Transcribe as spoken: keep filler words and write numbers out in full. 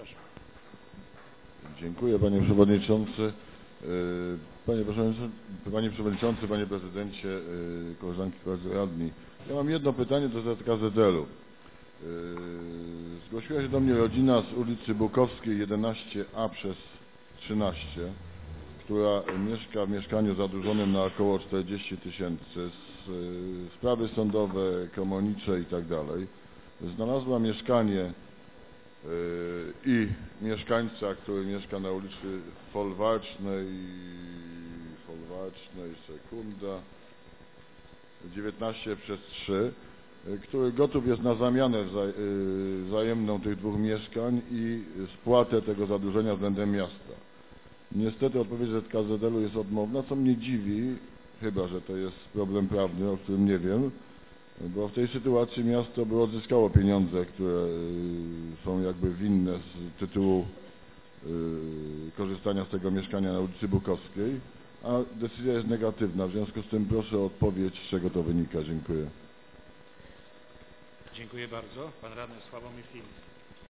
Proszę. Dziękuję, panie przewodniczący. Panie przewodniczący, panie, przewodniczący, panie prezydencie, koleżanki i koledzy radni. Ja mam jedno pytanie do Z K Z L u. Zgłosiła się do mnie rodzina z ulicy Bukowskiej jedenaście A przez trzynaście, która mieszka w mieszkaniu zadłużonym na około czterdzieści tysięcy. Sprawy sądowe, komornicze i tak dalej. Znalazła mieszkanie i mieszkańca, który mieszka na ulicy Folwarcznej, Folwarcznej, sekunda, dziewiętnaście przez trzy, który gotów jest na zamianę wzajemną tych dwóch mieszkań i spłatę tego zadłużenia względem miasta. Niestety odpowiedź Z K Z L u jest odmowna, co mnie dziwi, chyba że to jest problem prawny, o którym nie wiem, bo w tej sytuacji miasto by odzyskało pieniądze, które są jakby winne z tytułu korzystania z tego mieszkania na ulicy Bukowskiej, a decyzja jest negatywna. W związku z tym proszę o odpowiedź, z czego to wynika. Dziękuję. Dziękuję bardzo. Pan radny Sławomir Filiś.